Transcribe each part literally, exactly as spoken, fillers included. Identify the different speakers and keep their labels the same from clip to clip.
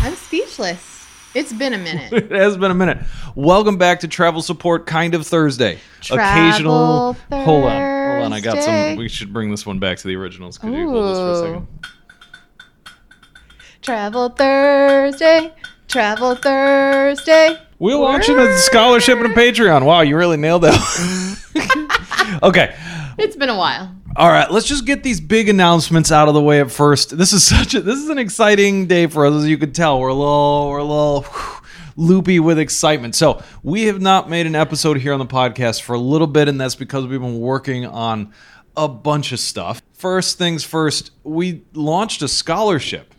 Speaker 1: I'm speechless. It's been a minute.
Speaker 2: It has been a minute. Welcome back to Travel Support Kind of Thursday.
Speaker 1: Travel
Speaker 2: Occasional.
Speaker 1: Thursday.
Speaker 2: Hold on. Hold on. I got some. We should bring this one back to the originals. Could you hold this for a second?
Speaker 1: Travel Thursday. Travel Thursday.
Speaker 2: We're launching a scholarship and a Patreon. Wow, you really nailed that. Okay.
Speaker 1: It's been a while.
Speaker 2: All right, let's just get these big announcements out of the way at first. This is such a this is an exciting day for us, as you could tell. We're a little we're a little whew, loopy with excitement. So we have not made an episode here on the podcast for a little bit, and that's because we've been working on a bunch of stuff. First things first, we launched a scholarship.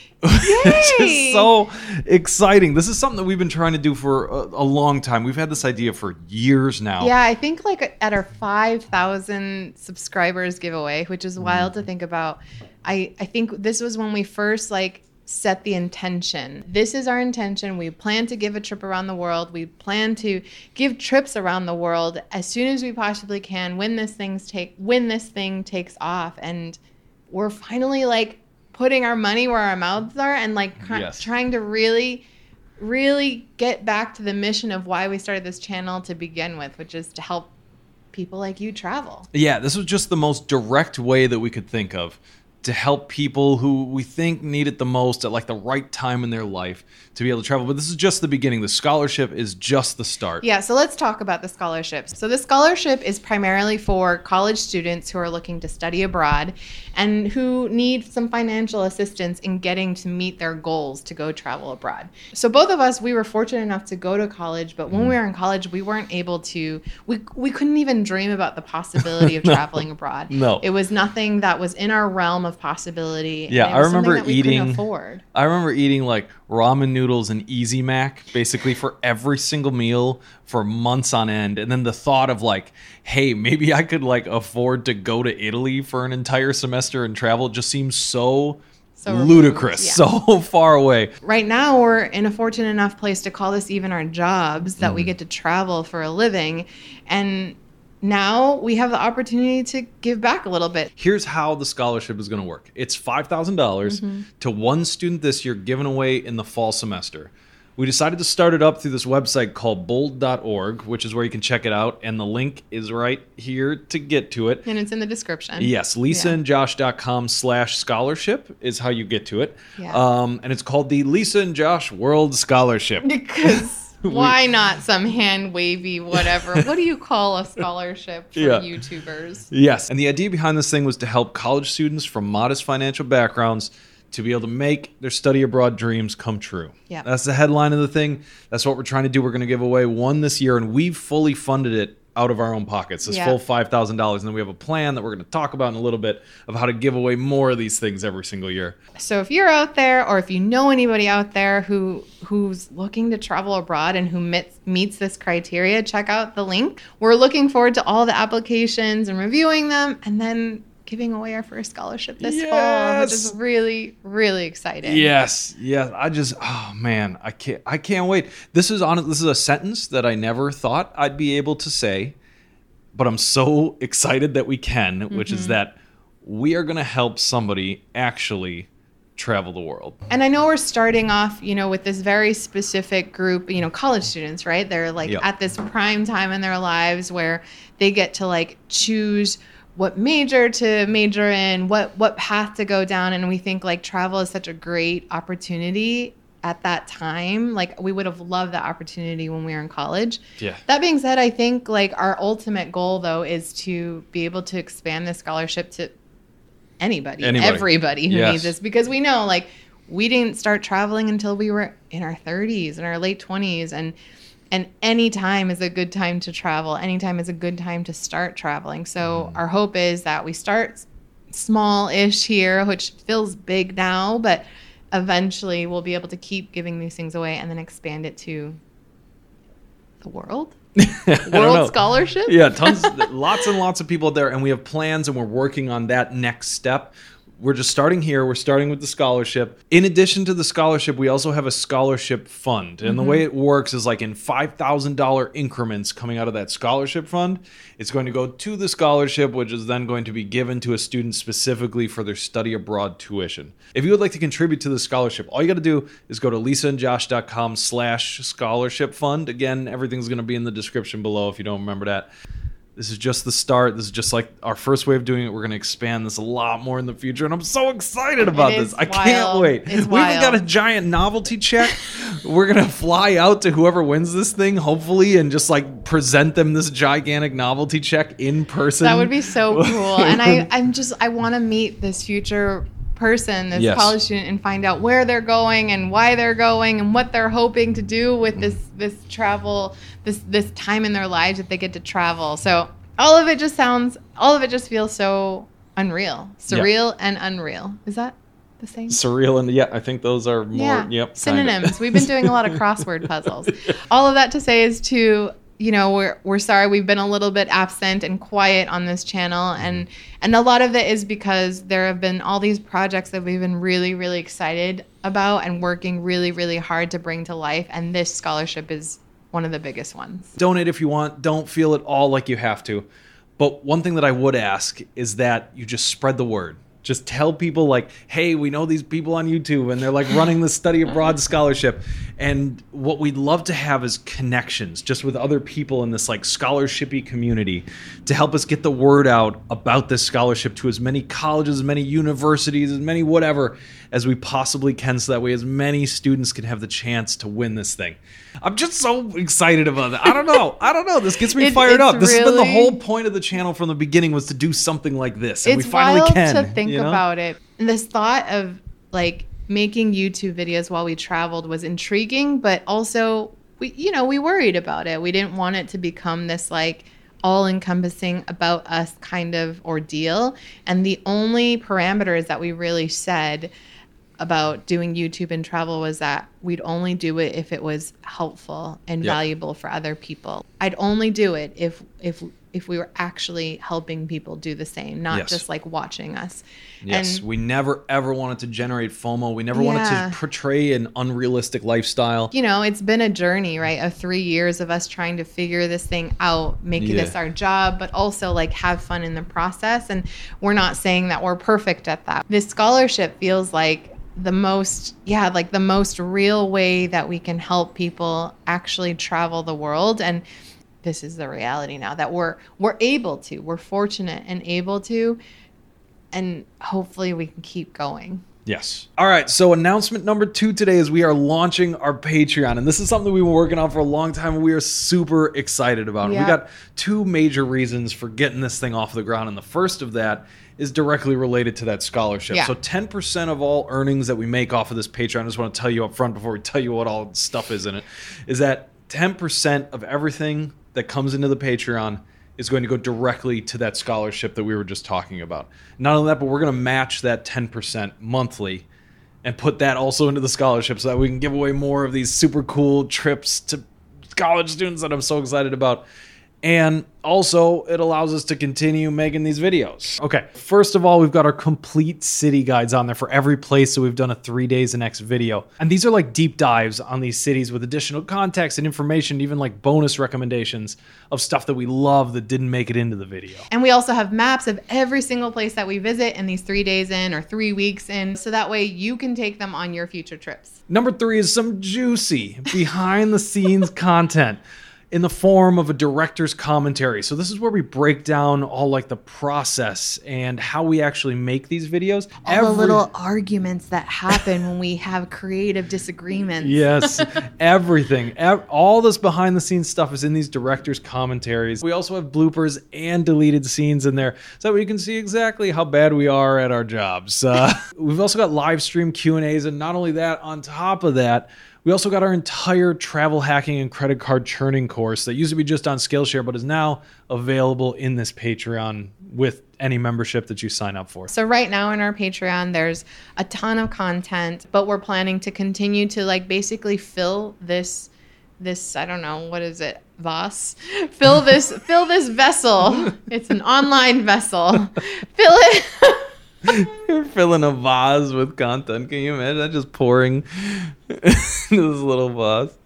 Speaker 2: It's just so exciting. This is something that we've been trying to do for a, a long time. We've had this idea for years now.
Speaker 1: Yeah, I think like at our five thousand subscribers giveaway, which is wild mm. to think about. I, I think this was when we first like set the intention. This is our intention. We plan to give a trip around the world. We plan to give trips around the world as soon as we possibly can when this thing's take when this thing takes off. And we're finally like putting our money where our mouths are and like cr- yes. trying to really, really get back to the mission of why we started this channel to begin with, which is to help people like you travel.
Speaker 2: Yeah, this was just the most direct way that we could think of to help people who we think need it the most at like the right time in their life to be able to travel. But this is just the beginning. The scholarship is just the start.
Speaker 1: Yeah, so let's talk about the scholarships. So the scholarship is primarily for college students who are looking to study abroad and who need some financial assistance in getting to meet their goals to go travel abroad. So both of us, we were fortunate enough to go to college, but when mm. we were in college, we weren't able to, we, we couldn't even dream about the possibility of no. traveling abroad.
Speaker 2: No.
Speaker 1: It was nothing that was in our realm of possibility.
Speaker 2: Yeah, I remember
Speaker 1: that we
Speaker 2: eating.
Speaker 1: Afford.
Speaker 2: I remember eating like ramen noodles and Easy Mac basically for every single meal for months on end, and then the thought of like, hey, maybe I could like afford to go to Italy for an entire semester and travel just seems so. So ludicrous, yeah. So far away.
Speaker 1: Right now, we're in a fortunate enough place to call this even our jobs that mm. we get to travel for a living, and now we have the opportunity to give back a little bit.
Speaker 2: Here's how the scholarship is going to work. It's five thousand dollars mm-hmm. to one student this year given away in the fall semester. We decided to start it up through this website called bold dot org, which is where you can check it out. And the link is right here to get to it.
Speaker 1: And it's in the description.
Speaker 2: Yes. lisaandjosh.com slash scholarship is how you get to it. Yeah. Um, and it's called the Lisa and Josh World Scholarship.
Speaker 1: Because... Why not some hand wavy whatever? What do you call a scholarship for yeah. YouTubers?
Speaker 2: Yes. And the idea behind this thing was to help college students from modest financial backgrounds to be able to make their study abroad dreams come true.
Speaker 1: Yeah.
Speaker 2: That's the headline of the thing. That's what we're trying to do. We're going to give away one this year, and we've fully funded it out of our own pockets, this yeah. full five thousand dollars. And then we have a plan that we're going to talk about in a little bit of how to give away more of these things every single year.
Speaker 1: So if you're out there, or if you know anybody out there who who's looking to travel abroad and who meets, meets this criteria, check out the link. We're looking forward to all the applications and reviewing them, and then giving away our first scholarship this
Speaker 2: yes.
Speaker 1: fall, which is really, really exciting.
Speaker 2: Yes, yes. I just, oh man, I can't, I can't wait. This is on. This is a sentence that I never thought I'd be able to say, but I'm so excited that we can. Mm-hmm. Which is that we are going to help somebody actually travel the world.
Speaker 1: And I know we're starting off, you know, with this very specific group, you know, college students, right? They're like yep. at this prime time in their lives where they get to like choose what major to major in, what what path to go down. And we think like travel is such a great opportunity at that time. Like we would have loved that opportunity when we were in college.
Speaker 2: Yeah.
Speaker 1: That being said, I think like our ultimate goal though is to be able to expand the scholarship to anybody, anybody. everybody who yes. needs this, because we know like we didn't start traveling until we were in our thirties and our late twenties, and And any time is a good time to travel. Any time is a good time to start traveling. So our hope is that we start small-ish here, which feels big now, but eventually we'll be able to keep giving these things away and then expand it to the world. World scholarship?
Speaker 2: Yeah, tons, lots and lots of people there, and we have plans, and we're working on that next step. we're just starting here. We're starting with the scholarship. In addition to the scholarship, we also have a scholarship fund. And mm-hmm. the way it works is like in five thousand dollars increments coming out of that scholarship fund. It's going to go to the scholarship, which is then going to be given to a student specifically for their study abroad tuition. If you would like to contribute to the scholarship, all you got to do is go to lisaandjosh.com slash scholarship fund. Again, everything's going to be in the description below if you don't remember that. This is just the start. This is just like our first way of doing it. We're going to expand this a lot more in the future, and I'm so excited about this. I can't wait.
Speaker 1: It's
Speaker 2: we even got a giant novelty check. We're going to fly out to whoever wins this thing, hopefully, and just like present them this gigantic novelty check in person.
Speaker 1: That would be so cool. And I, I'm just, I want to meet this future person, this
Speaker 2: yes.
Speaker 1: college student, and find out where they're going and why they're going and what they're hoping to do with this this travel, this this time in their lives that they get to travel. So all of it just sounds, all of it just feels so unreal, surreal yep. and unreal. Is that the same?
Speaker 2: Surreal and yeah, I think those are more
Speaker 1: yeah.
Speaker 2: yep
Speaker 1: synonyms. We've been doing a lot of crossword puzzles. All of that to say is to, you know, we're we're sorry we've been a little bit absent and quiet on this channel, and and a lot of it is because there have been all these projects that we've been really really excited about and working really really hard to bring to life, and this scholarship is one of the biggest ones.
Speaker 2: Donate if you want. Don't feel at all like you have to. But one thing that I would ask is that you just spread the word. Just tell people like, hey, we know these people on YouTube and they're like running the study abroad scholarship. And what we'd love to have is connections just with other people in this like scholarshipy community to help us get the word out about this scholarship to as many colleges, as many universities, as many whatever as we possibly can, so that way as many students can have the chance to win this thing. I'm just so excited about that. I don't know. I don't know. This gets me
Speaker 1: it,
Speaker 2: fired up. This
Speaker 1: really,
Speaker 2: has been the whole point of the channel from the beginning, was to do something like this. And
Speaker 1: it's
Speaker 2: we finally
Speaker 1: wild
Speaker 2: can.
Speaker 1: to think
Speaker 2: you know?
Speaker 1: about it. And this thought of like making YouTube videos while we traveled was intriguing, but also we, you know, we worried about it. We didn't want it to become this like all-encompassing about us kind of ordeal. And the only parameters that we really said about doing YouTube and travel was that we'd only do it if it was helpful and yep. valuable for other people. I'd only do it if if if we were actually helping people do the same, not
Speaker 2: yes.
Speaker 1: just like watching us.
Speaker 2: Yes,
Speaker 1: and,
Speaker 2: we never ever wanted to generate FOMO. We never
Speaker 1: yeah.
Speaker 2: wanted to portray an unrealistic lifestyle.
Speaker 1: You know, it's been a journey, right? Of three years of us trying to figure this thing out, make yeah. this our job, but also like have fun in the process. And we're not saying that we're perfect at that. This scholarship feels like the most, yeah, like the most real way that we can help people actually travel the world. And this is the reality now that we're we're able to. We're fortunate and able to, and hopefully we can keep going.
Speaker 2: Yes. All right. So announcement number two today is we are launching our Patreon. And this is something we've been working on for a long time, and we are super excited about it.
Speaker 1: Yeah.
Speaker 2: We got two major reasons for getting this thing off the ground. And the first of that is directly related to that scholarship.
Speaker 1: Yeah.
Speaker 2: So ten percent of all earnings that we make off of this Patreon, I just want to tell you up front before we tell you what all stuff is in it, is that ten percent of everything that comes into the Patreon is going to go directly to that scholarship that we were just talking about. Not only that, but we're going to match that ten percent monthly and put that also into the scholarship so that we can give away more of these super cool trips to college students that I'm so excited about. And also, it allows us to continue making these videos. Okay, first of all, we've got our complete city guides on there for every place. So we've done a three days and X video. And these are like deep dives on these cities with additional context and information, even like bonus recommendations of stuff that we love that didn't make it into the video.
Speaker 1: And we also have maps of every single place that we visit in these three days in or three weeks in. So that way you can take them on your future trips.
Speaker 2: Number three is some juicy behind the scenes content in the form of a director's commentary. So this is where we break down all like the process and how we actually make these videos.
Speaker 1: All Every, the little arguments that happen when we have creative disagreements.
Speaker 2: Yes, everything. Ev- all this behind the scenes stuff is in these director's commentaries. We also have bloopers and deleted scenes in there so that you can see exactly how bad we are at our jobs. Uh, we've also got live stream Q and A's, and not only that, on top of that, we also got our entire travel hacking and credit card churning course that used to be just on Skillshare, but is now available in this Patreon with any membership that you sign up for.
Speaker 1: So right now in our Patreon, there's a ton of content, but we're planning to continue to like basically fill this, this, I don't know, what is it? Vase? Fill this, fill this vessel. It's an online vessel. Fill it.
Speaker 2: You're filling a vase with content. Can you imagine that? Just pouring this little vase.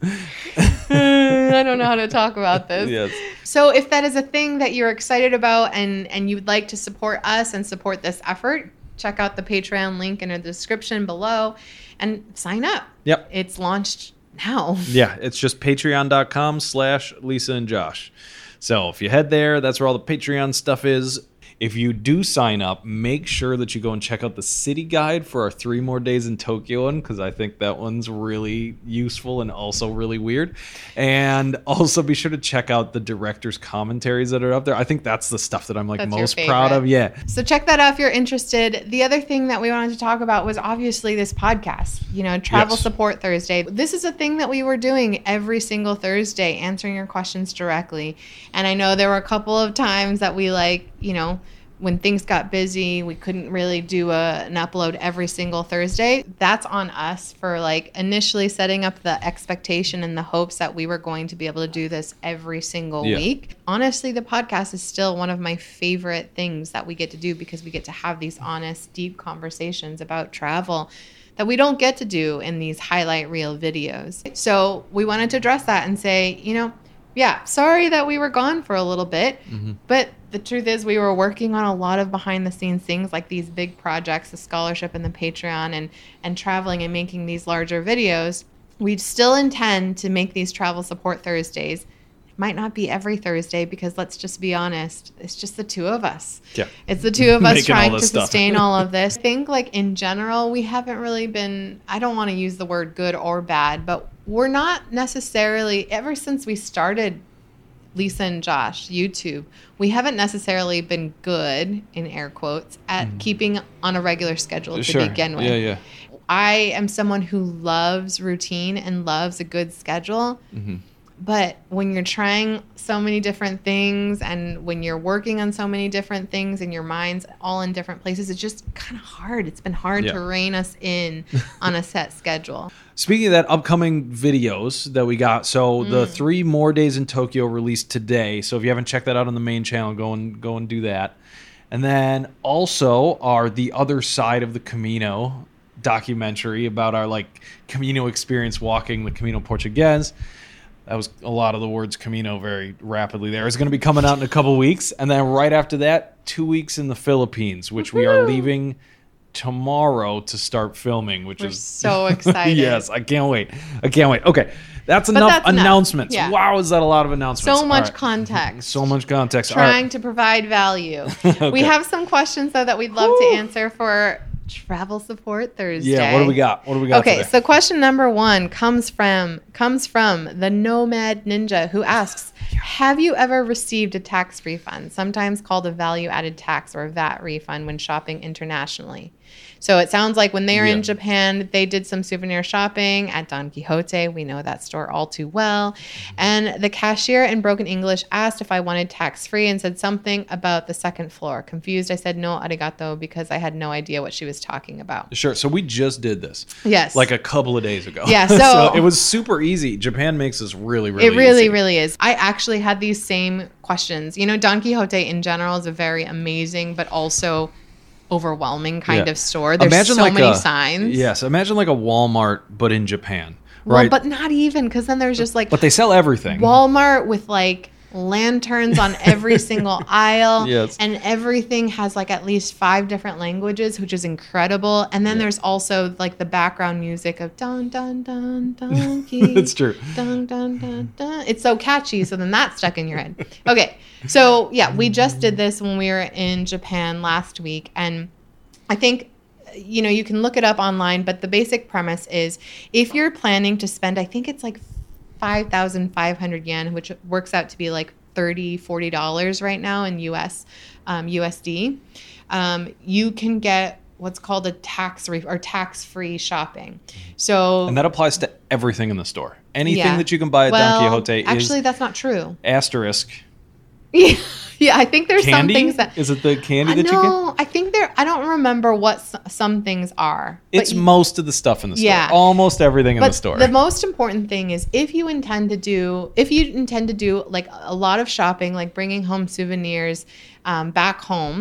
Speaker 1: I don't know how to talk about this.
Speaker 2: Yes.
Speaker 1: So if that is a thing that you're excited about and, and you'd like to support us and support this effort, check out the Patreon link in the description below and sign up.
Speaker 2: Yep.
Speaker 1: It's launched now.
Speaker 2: Yeah, it's just patreon.com slash Lisa and Josh. So if you head there, that's where all the Patreon stuff is. If you do sign up, make sure that you go and check out the city guide for our three more days in Tokyo one, because I think that one's really useful and also really weird. And also be sure to check out the director's commentaries that are up there. I think that's the stuff that I'm like
Speaker 1: That's
Speaker 2: most
Speaker 1: your
Speaker 2: proud of.
Speaker 1: favorite.
Speaker 2: Yeah.
Speaker 1: So check that out if you're interested. The other thing that we wanted to talk about was obviously this podcast, you know, Travel
Speaker 2: Yes.
Speaker 1: Support Thursday. This is a thing that we were doing every single Thursday, answering your questions directly. And I know there were a couple of times that we like, you know, when things got busy, we couldn't really do a, an upload every single Thursday. That's on us for like initially setting up the expectation and the hopes that we were going to be able to do this every single
Speaker 2: Yeah.
Speaker 1: week. Honestly, the podcast is still one of my favorite things that we get to do because we get to have these honest, deep conversations about travel that we don't get to do in these highlight reel videos. So we wanted to address that and say, you know, yeah, sorry that we were gone for a little bit,
Speaker 2: Mm-hmm.
Speaker 1: but the truth is we were working on a lot of behind the scenes things like these big projects, the scholarship and the Patreon and, and traveling and making these larger videos. We still intend to make these Travel Support Thursdays. It might not be every Thursday because let's just be honest, it's just the two of us.
Speaker 2: Yeah.
Speaker 1: It's the two of us
Speaker 2: Making all
Speaker 1: trying to
Speaker 2: this stuff.
Speaker 1: sustain all of this. I think like in general, we haven't really been, I don't want to use the word good or bad, but we're not necessarily, ever since we started Lisa and Josh YouTube, we haven't necessarily been good, in air quotes, at
Speaker 2: Mm.
Speaker 1: keeping on a regular schedule to
Speaker 2: Sure.
Speaker 1: begin with.
Speaker 2: Yeah, yeah.
Speaker 1: I am someone who loves routine and loves a good schedule.
Speaker 2: Mm-hmm.
Speaker 1: But when you're trying so many different things and when you're working on so many different things and your mind's all in different places, it's just kind of hard. It's been hard
Speaker 2: Yeah.
Speaker 1: to rein us in on a set schedule.
Speaker 2: Speaking of that, upcoming videos that we got. So the
Speaker 1: Mm.
Speaker 2: three more days in Tokyo released today. So if you haven't checked that out on the main channel, go and go and do that. And then also our The Other Side of the Camino documentary about our like Camino experience walking the Camino Portugues. That was a lot of the words Camino very rapidly there. It's going to be coming out in a couple weeks. And then right after that, two weeks in the Philippines, which we are
Speaker 1: Woohoo!
Speaker 2: leaving tomorrow to start filming, which
Speaker 1: We're
Speaker 2: is
Speaker 1: so excited.
Speaker 2: yes, I can't wait. I can't wait. Okay, that's enough
Speaker 1: that's enough.
Speaker 2: announcements.
Speaker 1: Yeah.
Speaker 2: Wow, is that a lot of announcements?
Speaker 1: So much
Speaker 2: All right.
Speaker 1: context.
Speaker 2: So much context. All
Speaker 1: Trying
Speaker 2: right.
Speaker 1: to provide value.
Speaker 2: Okay.
Speaker 1: We have some questions, though, that we'd love
Speaker 2: Woo.
Speaker 1: to answer for Travel Support Thursday.
Speaker 2: Yeah, what do we got? What do we got
Speaker 1: Okay,
Speaker 2: today?
Speaker 1: so question number one comes from comes from the Nomad Ninja, who asks, have you ever received a tax refund, sometimes called a value-added tax or a V A T refund when shopping internationally? So it sounds like when they were
Speaker 2: Yeah.
Speaker 1: in Japan, they did some souvenir shopping at Don Quixote. We know that store all too well. And the cashier in broken English asked if I wanted tax-free and said something about the second floor. Confused, I said no arigato because I had no idea what she was talking about.
Speaker 2: Sure. So we just did this.
Speaker 1: Yes.
Speaker 2: Like a couple of days ago.
Speaker 1: Yeah, so-
Speaker 2: it was super easy. Japan makes this really, really
Speaker 1: It really,
Speaker 2: easy.
Speaker 1: really is. I actually had these same questions. You know, Don Quixote in general is a very amazing, but also overwhelming kind
Speaker 2: Yeah.
Speaker 1: of store. There's
Speaker 2: Imagine
Speaker 1: so
Speaker 2: like
Speaker 1: many
Speaker 2: a-
Speaker 1: signs.
Speaker 2: Yes, imagine like a Walmart, but in Japan.
Speaker 1: Well,
Speaker 2: Right.
Speaker 1: but not even, because then there's just like
Speaker 2: But they sell everything.
Speaker 1: Walmart with like lanterns on every single aisle.
Speaker 2: Yes.
Speaker 1: And everything has like at least five different languages, which is incredible. And then
Speaker 2: Yeah.
Speaker 1: there's also like the background music of dun dun dun donkey.
Speaker 2: It's true.
Speaker 1: Dun dun dun dun. It's so catchy, so then that's stuck in your head. Okay. So yeah, we just did this when we were in Japan last week, and I think you know, you can look it up online, but the basic premise is if you're planning to spend, I think it's like five thousand five hundred yen, which works out to be like thirty dollars, forty dollars right now in U S, um, U S D, um, you can get what's called a tax re- or tax-free shopping. So
Speaker 2: And that applies to everything in the store. Anything
Speaker 1: yeah.
Speaker 2: that you can buy at
Speaker 1: well,
Speaker 2: Don Quixote
Speaker 1: actually,
Speaker 2: is
Speaker 1: that's not true.
Speaker 2: asterisk.
Speaker 1: Yeah, yeah, I think there's
Speaker 2: Candy?
Speaker 1: some things that
Speaker 2: Is it the candy
Speaker 1: Uh,
Speaker 2: that you get?
Speaker 1: no, I think there. I don't remember what s- some things are. but
Speaker 2: It's
Speaker 1: you-
Speaker 2: most of the stuff in the store.
Speaker 1: Yeah.
Speaker 2: Almost everything in
Speaker 1: But
Speaker 2: the store.
Speaker 1: the most important thing is if you intend to do, if you intend to do like a lot of shopping, like bringing home souvenirs um, back home,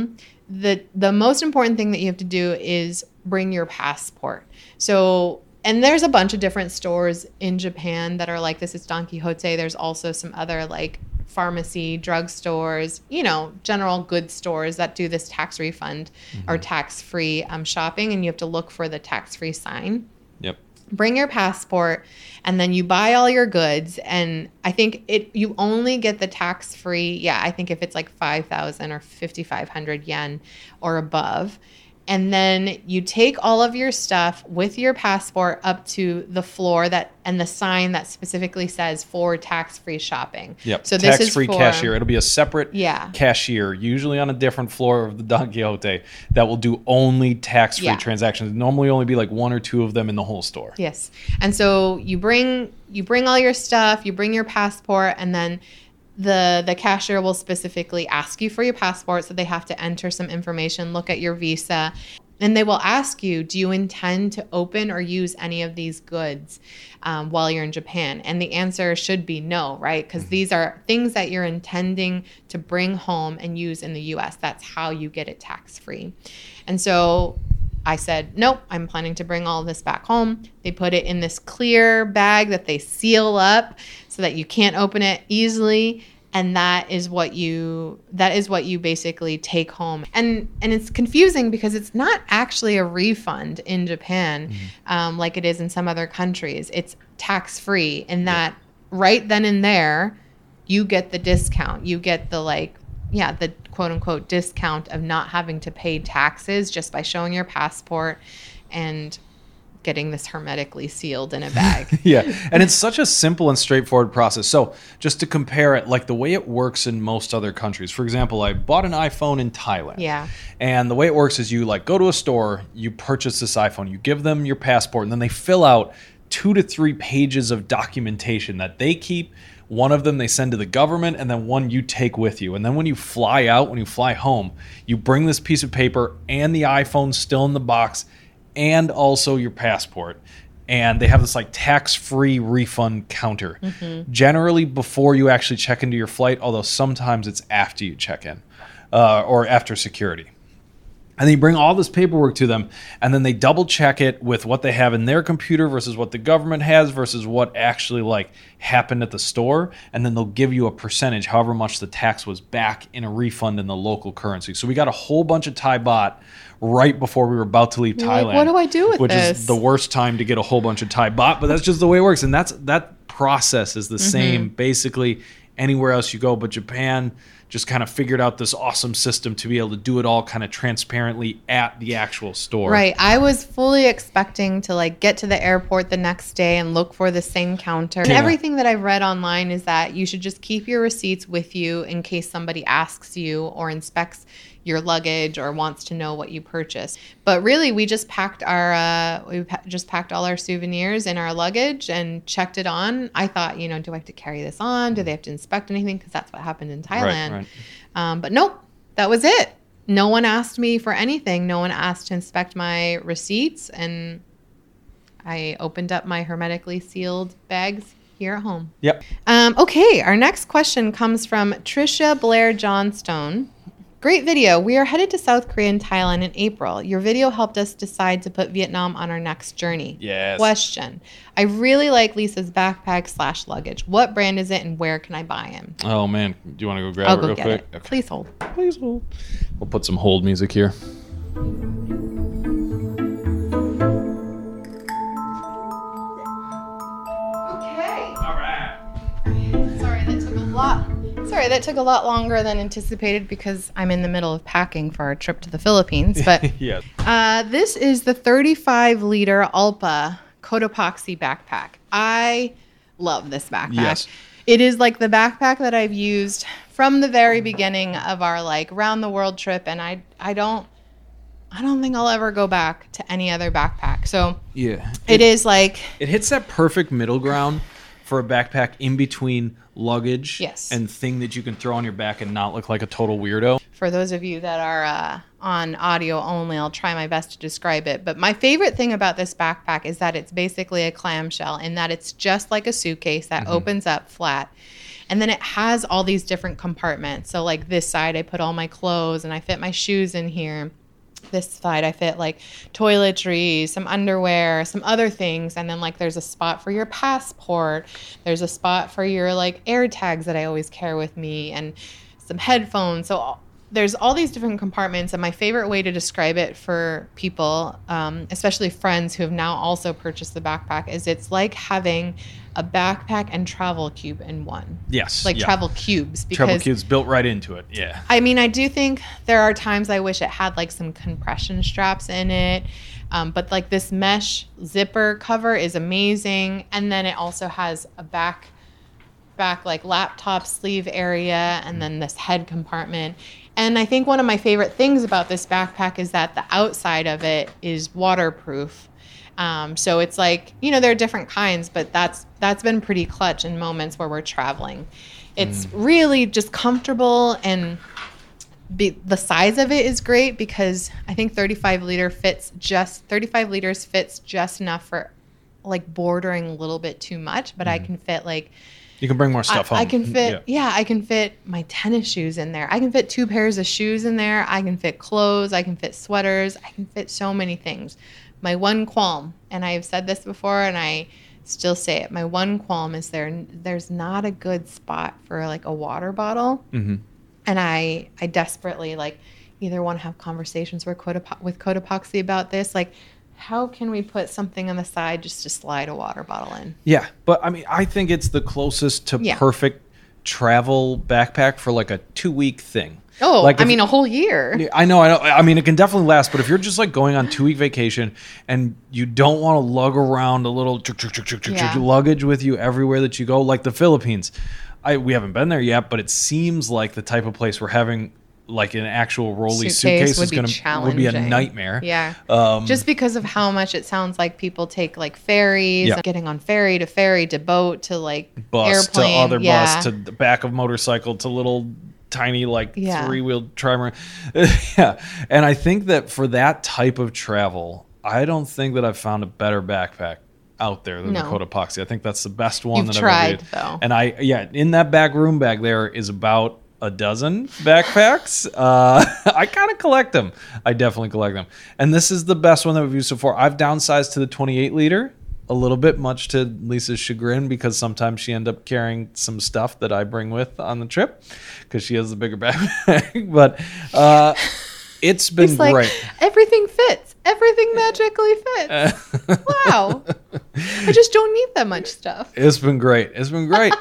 Speaker 1: the the most important thing that you have to do is bring your passport. So, and there's a bunch of different stores in Japan that are like this. It's Don Quixote. There's also some other like pharmacy, drug stores, you know, general goods stores that do this tax refund mm-hmm. or tax-free um, shopping, and you have to look for the tax-free sign.
Speaker 2: Yep.
Speaker 1: Bring your passport, and then you buy all your goods. And I think it you only get the tax-free. Yeah, I think if it's like five thousand or fifty-five hundred yen or above. And then you take all of your stuff with your passport up to the floor that and the sign that specifically says for tax-free shopping.
Speaker 2: Yep.
Speaker 1: So
Speaker 2: tax-free
Speaker 1: this is for,
Speaker 2: cashier. It'll be a separate
Speaker 1: yeah.
Speaker 2: cashier, usually on a different floor of the Don Quixote, that will do only tax-free
Speaker 1: yeah.
Speaker 2: transactions. Normally only be like one or two of them in the whole store.
Speaker 1: Yes. And so you bring you bring all your stuff, you bring your passport, and then The the cashier will specifically ask you for your passport, so they have to enter some information, look at your visa, and they will ask you, do you intend to open or use any of these goods um, while you're in Japan? And the answer should be no, right? Because mm-hmm. these are things that you're intending to bring home and use in the U S. That's how you get it tax-free. And so I said, nope, I'm planning to bring all of this back home. They put it in this clear bag that they seal up so that you can't open it easily. And that is what you that is what you basically take home. And and it's confusing because it's not actually a refund in Japan mm-hmm. um, like it is in some other countries. It's tax-free in that yeah. right then and there, you get the discount. You get the like, yeah, the quote unquote discount of not having to pay taxes just by showing your passport and getting this hermetically sealed in a bag.
Speaker 2: Yeah. And it's such a simple and straightforward process. So just to compare it, like the way it works in most other countries, for example, I bought an iPhone in Thailand.
Speaker 1: Yeah.
Speaker 2: And the way it works is you like go to a store, you purchase this iPhone, you give them your passport, and then they fill out two to three pages of documentation that they keep. One of them they send to the government, and then one you take with you. And then when you fly out, when you fly home, you bring this piece of paper and the iPhone still in the box and also your passport. And they have this like tax-free refund counter. Mm-hmm. Generally before you actually check into your flight, although sometimes it's after you check in uh, or after security. And then you bring all this paperwork to them, and then they double check it with what they have in their computer versus what the government has versus what actually like happened at the store. And then they'll give you a percentage, however much the tax was, back in a refund in the local currency. So we got a whole bunch of Thai baht right before we were about to leave
Speaker 1: You're
Speaker 2: Thailand.
Speaker 1: Like, what do I do with
Speaker 2: which
Speaker 1: this?
Speaker 2: Which is the worst time to get a whole bunch of Thai baht, but that's just the way it works. And that's that process is the mm-hmm. same basically anywhere else you go, but Japan just kind of figured out this awesome system to be able to do it all kind of transparently at the actual store.
Speaker 1: Right. I was fully expecting to like get to the airport the next day and look for the same counter. And
Speaker 2: yeah.
Speaker 1: everything that I've read online is that you should just keep your receipts with you in case somebody asks you or inspects your luggage or wants to know what you purchased. But really, we just packed our uh, we pa- just packed all our souvenirs in our luggage and checked it on. I thought, you know, do I have to carry this on? Do they have to inspect anything? Because that's what happened in Thailand. Right, right. Um, but nope, that was it. No one asked me for anything. No one asked to inspect my receipts, and I opened up my hermetically sealed bags here at home.
Speaker 2: Yep.
Speaker 1: Um, okay, our next question comes from Tricia Blair Johnstone. Great video. We are headed to South Korea and Thailand in April. Your video helped us decide to put Vietnam on our next journey.
Speaker 2: Yes.
Speaker 1: Question. I really like Lisa's backpack slash luggage. What brand is it and where can I buy him?
Speaker 2: Oh, man. Do you want to go grab
Speaker 1: I'll
Speaker 2: it
Speaker 1: go
Speaker 2: real
Speaker 1: get
Speaker 2: quick?
Speaker 1: It.
Speaker 2: Okay.
Speaker 1: Please hold.
Speaker 2: Please hold. We'll put some hold music here.
Speaker 1: Okay. All right. Sorry, that took a lot. Sorry, that took a lot longer than anticipated because I'm in the middle of packing for our trip to the Philippines. But
Speaker 2: yeah.
Speaker 1: uh, this is the thirty-five liter Alpa Cotopaxi backpack. I love this backpack.
Speaker 2: Yes.
Speaker 1: It is like the backpack that I've used from the very beginning of our like round the world trip, and I I don't I don't think I'll ever go back to any other backpack. So
Speaker 2: yeah,
Speaker 1: it, it is like
Speaker 2: it hits that perfect middle ground for a backpack in between luggage
Speaker 1: yes.
Speaker 2: and thing that you can throw on your back and not look like a total weirdo.
Speaker 1: For those of you that are uh, on audio only, I'll try my best to describe it. But my favorite thing about this backpack is that it's basically a clamshell in that it's just like a suitcase that mm-hmm. opens up flat. And then it has all these different compartments. So like this side, I put all my clothes and I fit my shoes in here. This side, I fit like toiletries, some underwear, some other things. And then like there's a spot for your passport. There's a spot for your like air tags that I always carry with me, and some headphones. So there's all these different compartments. And my favorite way to describe it for people, um, especially friends who have now also purchased the backpack, is it's like having a backpack and travel cube in one.
Speaker 2: Yes.
Speaker 1: Like
Speaker 2: yeah.
Speaker 1: travel cubes. Because
Speaker 2: travel cubes built right into it. Yeah.
Speaker 1: I mean, I do think there are times I wish it had like some compression straps in it. Um, but like this mesh zipper cover is amazing. And then it also has a back, back like laptop sleeve area, and then this head compartment. And I think one of my favorite things about this backpack is that the outside of it is waterproof. Um, so it's like, you know, there are different kinds, but that's that's been pretty clutch in moments where we're traveling. It's mm. really just comfortable, and be, the size of it is great because I think thirty-five liter fits just thirty-five liters fits just enough for like bordering a little bit too much, but mm. I can fit like.
Speaker 2: You can bring more stuff
Speaker 1: I,
Speaker 2: home.
Speaker 1: I can fit, yeah. yeah, I can fit my tennis shoes in there. I can fit two pairs of shoes in there. I can fit clothes. I can fit sweaters. I can fit so many things. My one qualm, and I've said this before and I still say it, my one qualm is there. there's not a good spot for like a water bottle. Mm-hmm. And I I desperately like either want to have conversations with Codepo- with Codepoxy about this, like, how can we put something on the side just to slide a water bottle in?
Speaker 2: Yeah, but I mean, I think it's the closest to
Speaker 1: yeah.
Speaker 2: perfect travel backpack for like a two-week thing.
Speaker 1: Oh,
Speaker 2: like
Speaker 1: I mean, a whole year.
Speaker 2: I know, I know. I mean, it can definitely last, but if you're just like going on two-week vacation and you don't want to lug around a little tr- tr- tr- tr- tr-
Speaker 1: yeah.
Speaker 2: luggage with you everywhere that you go, like the Philippines, I we haven't been there yet, but it seems like the type of place where having like an actual rolly suitcase, suitcase is going to would be a nightmare.
Speaker 1: Yeah.
Speaker 2: Um,
Speaker 1: Just because of how much it sounds like people take like ferries,
Speaker 2: yeah.
Speaker 1: getting on ferry to ferry to boat to like
Speaker 2: bus
Speaker 1: airplane.
Speaker 2: to other
Speaker 1: yeah.
Speaker 2: bus to the back of motorcycle to little tiny like
Speaker 1: yeah.
Speaker 2: three-wheeled trimaran. yeah. And I think that for that type of travel, I don't think that I've found a better backpack out there than
Speaker 1: no.
Speaker 2: the Cotopaxi. I think that's the best one
Speaker 1: You've
Speaker 2: that
Speaker 1: tried,
Speaker 2: I've ever used.
Speaker 1: though.
Speaker 2: And I yeah, in that back room bag there is about a dozen backpacks. Uh, I kind of collect them. I definitely collect them. And this is the best one that we've used so far. I've downsized to the twenty-eight liter a little bit, much to Lisa's chagrin, because sometimes she ends up carrying some stuff that I bring with on the trip because she has the bigger backpack. But uh, it's been
Speaker 1: He's like,
Speaker 2: great.
Speaker 1: Everything fits. Everything magically fits. Wow. I just don't need that much stuff.
Speaker 2: It's been great. It's been great.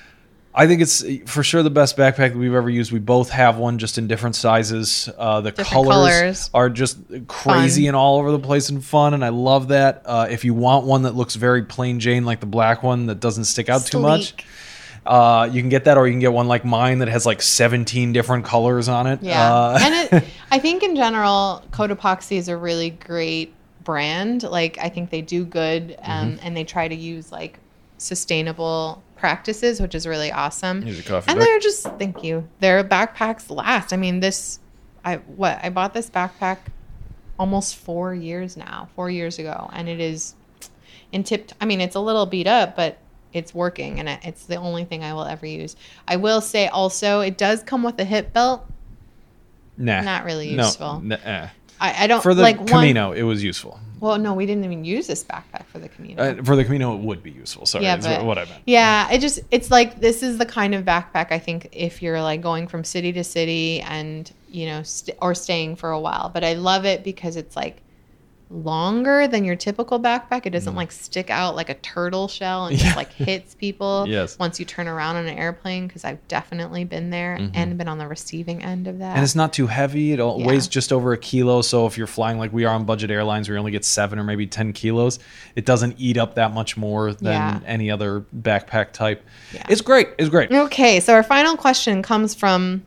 Speaker 2: I think it's for sure the best backpack that we've ever used. We both have one, just in different sizes. Uh, the
Speaker 1: different
Speaker 2: colors,
Speaker 1: colors
Speaker 2: are just crazy fun. And all over the place and fun, and I love that. Uh, if you want one that looks very plain Jane, like the black one that doesn't stick out
Speaker 1: Sleek.
Speaker 2: too much, uh, you can get that, or you can get one like mine that has like seventeen different colors on it.
Speaker 1: Yeah,
Speaker 2: uh,
Speaker 1: and it, I think in general, Cotopaxi is a really great brand. Like, I think they do good, um, mm-hmm. and they try to use like sustainable practices, which is really awesome.
Speaker 2: Here's a coffee
Speaker 1: and
Speaker 2: back.
Speaker 1: They're just, thank you. Their backpacks last. I mean, this, I what I bought this backpack almost four years now, four years ago, and it is in tip. I mean, it's a little beat up, but it's working, and it's the only thing I will ever use. I will say also, it does come with a hip belt.
Speaker 2: Nah,
Speaker 1: not really
Speaker 2: no,
Speaker 1: useful.
Speaker 2: Nah, eh.
Speaker 1: I, I don't
Speaker 2: for the
Speaker 1: like
Speaker 2: Camino.
Speaker 1: One,
Speaker 2: it was useful.
Speaker 1: Well, no, we didn't even use this backpack for the Camino.
Speaker 2: Uh, for the Camino, it would be useful. Sorry,
Speaker 1: yeah,
Speaker 2: is
Speaker 1: but,
Speaker 2: what I meant.
Speaker 1: Yeah, it just it's like this is the kind of backpack I think if you're like going from city to city and you know st- or staying for a while. But I love it because it's like longer than your typical backpack. It doesn't mm. like stick out like a turtle shell and
Speaker 2: yeah.
Speaker 1: just like hits people
Speaker 2: yes.
Speaker 1: once you turn around on an airplane, because I've definitely been there mm-hmm. and been on the receiving end of that.
Speaker 2: And it's not too heavy. It
Speaker 1: yeah.
Speaker 2: weighs just over a kilo. So if you're flying like we are on budget airlines, we only get seven or maybe ten kilos. It doesn't eat up that much more than
Speaker 1: yeah.
Speaker 2: any other backpack type.
Speaker 1: Yeah.
Speaker 2: It's great. It's great.
Speaker 1: Okay, so our final question comes from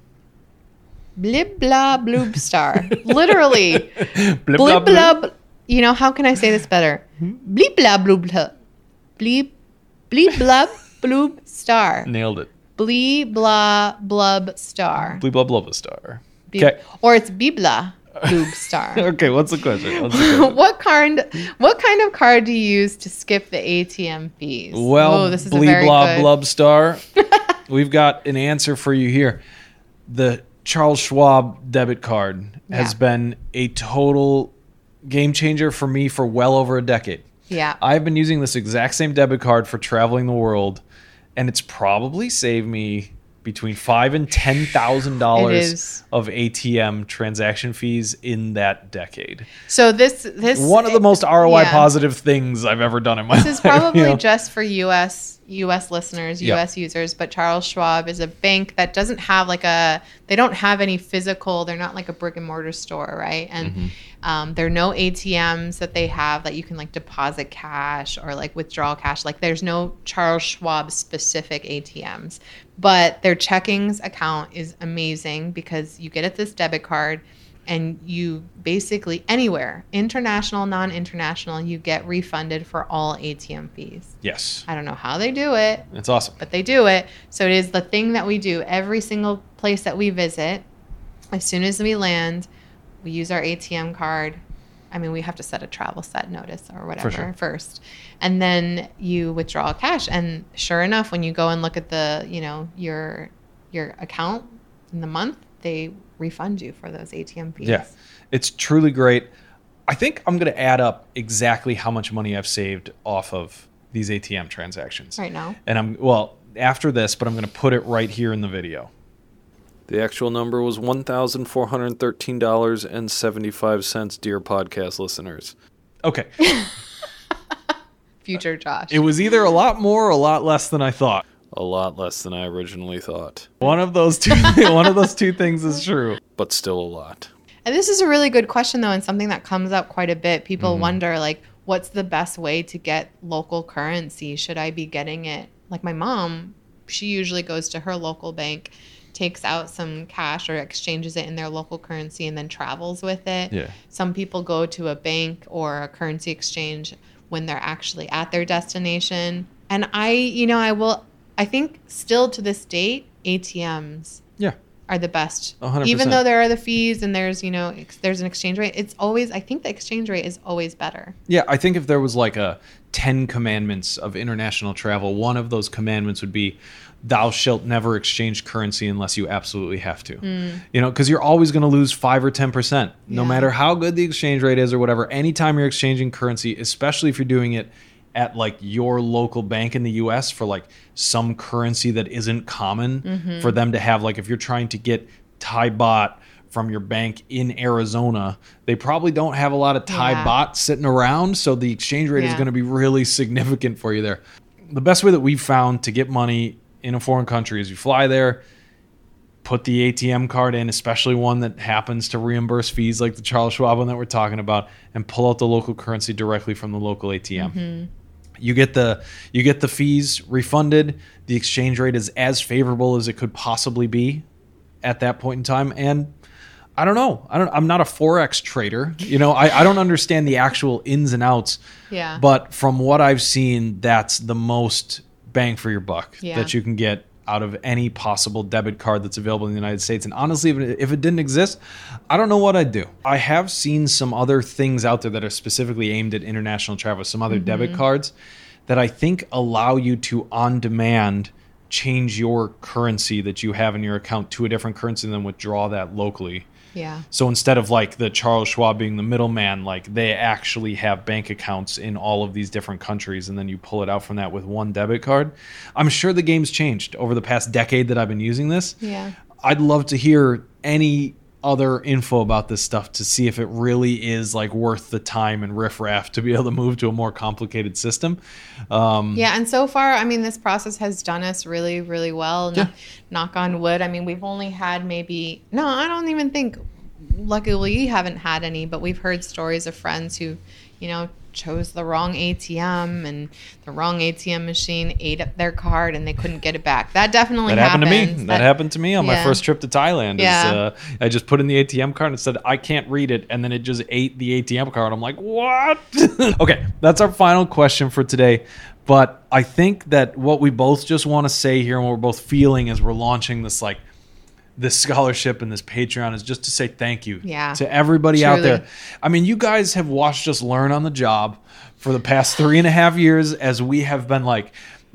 Speaker 1: Blib Blah Bloob Star. Literally.
Speaker 2: Blib
Speaker 1: Blib Blah. You know, how can I say this better? Bleep blah bloob blah. Bleep bleep blub bloob star.
Speaker 2: Nailed it.
Speaker 1: Blee blah blub star.
Speaker 2: Blee blah blub star.
Speaker 1: Be-
Speaker 2: Okay.
Speaker 1: Or it's bibla bloob star.
Speaker 2: Okay, what's the question? What's the question?
Speaker 1: what card what kind of card do you use to skip the A T M fees?
Speaker 2: Well,
Speaker 1: Whoa, this is
Speaker 2: blee
Speaker 1: a very
Speaker 2: blah
Speaker 1: good...
Speaker 2: blub star. we've got an answer for you here. The Charles Schwab debit card
Speaker 1: Yeah.
Speaker 2: has been a total game changer for me for well over a decade.
Speaker 1: Yeah.
Speaker 2: I've been using this exact same debit card for traveling the world, and it's probably saved me between five and ten thousand
Speaker 1: It
Speaker 2: dollars
Speaker 1: is.
Speaker 2: of A T M transaction fees in that decade.
Speaker 1: So this this
Speaker 2: One of the most R O I
Speaker 1: yeah.
Speaker 2: positive things I've ever done in my
Speaker 1: This
Speaker 2: life.
Speaker 1: is probably
Speaker 2: you know?
Speaker 1: just for U S U S listeners,
Speaker 2: Yeah.
Speaker 1: U S users, but Charles Schwab is a bank that doesn't have like a they don't have any physical, they're not like a brick and mortar store, right? And
Speaker 2: Mm-hmm.
Speaker 1: um, there are no A T Ms that they have that you can like deposit cash or like withdraw cash. Like there's no Charles Schwab specific A T Ms, but their checkings account is amazing because you get it this debit card. And you basically anywhere, international, non-international, you get refunded for all A T M fees.
Speaker 2: Yes.
Speaker 1: I don't know how they do it,
Speaker 2: It's awesome.
Speaker 1: but they do it. So it is the thing that we do every single place that we visit. As soon as we land, we use our A T M card. I mean, we have to set a travel set notice or whatever
Speaker 2: sure.
Speaker 1: first. And then you withdraw cash. And sure enough, when you go and look at the, you know, your your account in the month, they refund you for those A T M fees.
Speaker 2: Yeah, it's truly great. I think I'm going to add up exactly how much money I've saved off of these A T M transactions.
Speaker 1: Right now.
Speaker 2: And I'm, well, after this, but I'm going to put it right here in the video. The actual number was one thousand four hundred thirteen dollars and seventy-five cents, dear podcast listeners. Okay.
Speaker 1: Future Josh.
Speaker 2: It was either a lot more or a lot less than I thought. A lot less than I originally thought. One of those two one of those two things is true, but still a lot.
Speaker 1: And this is a really good question, though, and something that comes up quite a bit. People
Speaker 2: Mm-hmm.
Speaker 1: wonder, like, what's the best way to get local currency? Should I be getting it? Like my mom, she usually goes to her local bank, takes out some cash or exchanges it in their local currency and then travels with it.
Speaker 2: Yeah.
Speaker 1: Some people go to a bank or a currency exchange when they're actually at their destination. And I, you know, I will, I think still to this date, A T Ms
Speaker 2: Yeah.
Speaker 1: are the best.
Speaker 2: one hundred percent.
Speaker 1: Even though there are the fees and there's, you know, ex- there's an exchange rate, it's always, I think the exchange rate is always better.
Speaker 2: Yeah, I think if there was like a ten commandments of international travel, one of those commandments would be thou shalt never exchange currency unless you absolutely have to.
Speaker 1: Mm.
Speaker 2: You know, because you're always going to lose five or ten percent, no
Speaker 1: Yeah.
Speaker 2: matter how good the exchange rate is or whatever. Anytime you're exchanging currency, especially if you're doing it at like your local bank in the U S for like some currency that isn't common
Speaker 1: Mm-hmm.
Speaker 2: for them to have, like if you're trying to get Thai baht from your bank in Arizona, they probably don't have a lot of Thai
Speaker 1: Yeah.
Speaker 2: baht sitting around, so the exchange rate is
Speaker 1: Yeah.
Speaker 2: going to be really significant for you there. The best way that we've found to get money in a foreign country is you fly there, put the A T M card in, especially one that happens to reimburse fees like the Charles Schwab one that we're talking about, and pull out the local currency directly from the local A T M.
Speaker 1: Mm-hmm.
Speaker 2: You get the you get the fees refunded. The exchange rate is as favorable as it could possibly be at that point in time. And I don't know. I don't I'm not a Forex trader. You know, I, I don't understand the actual ins and outs.
Speaker 1: Yeah.
Speaker 2: But from what I've seen, that's the most bang for your buck
Speaker 1: Yeah.
Speaker 2: that you can get out of any possible debit card that's available in the United States. And honestly, if it, if it didn't exist, I don't know what I'd do. I have seen some other things out there that are specifically aimed at international travel, some other debit cards that I think allow you to on demand change your currency that you have in your account to a different currency and then withdraw that locally.
Speaker 1: Yeah.
Speaker 2: So instead of like the Charles Schwab being the middleman, like they actually have bank accounts in all of these different countries, and then you pull it out from that with one debit card. I'm sure the game's changed over the past decade that I've been using this.
Speaker 1: Yeah.
Speaker 2: I'd love to hear any other info about this stuff to see if it really is like worth the time and riffraff to be able to move to a more complicated system. Um,
Speaker 1: Yeah, and so far, I mean, this process has done us really, really well.
Speaker 2: Yeah.
Speaker 1: Knock, knock on wood. I mean, we've only had maybe, no, I don't even think, luckily we haven't had any, but we've heard stories of friends who, you know, chose the wrong A T M and the wrong A T M machine ate up their card and they couldn't get it back. That definitely
Speaker 2: That happened
Speaker 1: happens.
Speaker 2: to me. That, happened to me on my
Speaker 1: yeah.
Speaker 2: first trip to Thailand.
Speaker 1: Yeah.
Speaker 2: Is, uh, I just put in the A T M card and said, I can't read it. And then it just ate the A T M card. I'm like, what? Okay, that's our final question for today. But I think that what we both just want to say here and what we're both feeling as we're launching this, like, this scholarship and this Patreon is just to say thank you
Speaker 1: Yeah.
Speaker 2: to everybody out
Speaker 1: Truly.
Speaker 2: there. I mean, you guys have watched us learn on the job for the past three and a half years as we have been like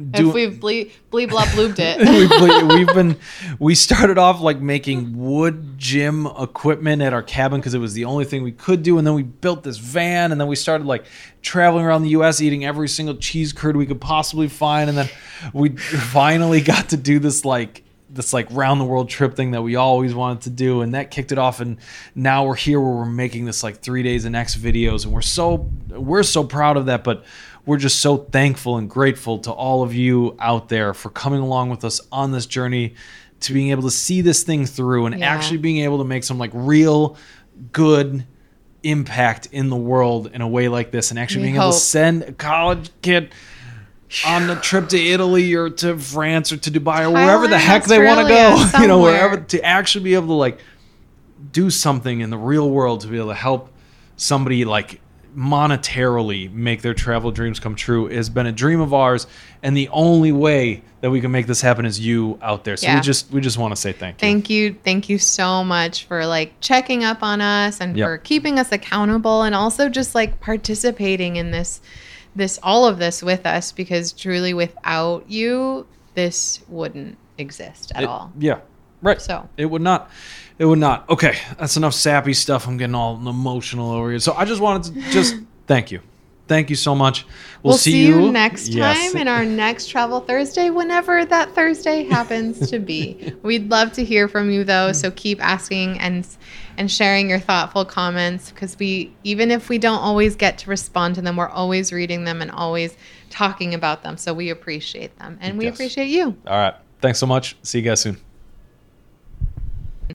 Speaker 2: doing.
Speaker 1: If we've ble- bleep blop blooped it.
Speaker 2: we've, we've been we started off like making wood gym equipment at our cabin because it was the only thing we could do, and then we built this van, and then we started like traveling around the U S eating every single cheese curd we could possibly find, and then we finally got to do this like this like round the world trip thing that we always wanted to do, and that kicked it off. And now we're here where we're making this like three days and X videos, and we're so we're so proud of that. But we're just so thankful and grateful to all of you out there for coming along with us on this journey, to being able to see this thing through and
Speaker 1: Yeah.
Speaker 2: actually being able to make some like real good impact in the world in a way like this, and actually
Speaker 1: We
Speaker 2: being able
Speaker 1: hope.
Speaker 2: to send a college kid on the trip to Italy or to France or to Dubai or wherever the
Speaker 1: Thailand,
Speaker 2: heck they want to
Speaker 1: Australia,
Speaker 2: go, you know,
Speaker 1: somewhere.
Speaker 2: wherever, to actually be able to like do something in the real world, to be able to help somebody like monetarily make their travel dreams come true has been a dream of ours, and the only way that we can make this happen is you out there. So
Speaker 1: Yeah.
Speaker 2: we just we just want to say thank you.
Speaker 1: Thank you. Thank you so much for like checking up on us and
Speaker 2: Yep.
Speaker 1: for keeping us accountable, and also just like participating in this this all of this with us, because truly without you this wouldn't exist at
Speaker 2: It-
Speaker 1: all.
Speaker 2: Yeah, right.
Speaker 1: So.
Speaker 2: it would not. It would not. Okay, that's enough sappy stuff. I'm getting all emotional over here. So I just wanted to just thank you. Thank you so much. We'll,
Speaker 1: We'll, see, you, next
Speaker 2: Yes.
Speaker 1: time in our next Travel Thursday, whenever that Thursday happens to be. We'd love to hear from you though, so keep asking and and sharing your thoughtful comments, because we, even if we don't always get to respond to them, we're always reading them and always talking about them. So we appreciate them, and we
Speaker 2: Yes.
Speaker 1: appreciate you.
Speaker 2: All right. Thanks so much. See you guys soon.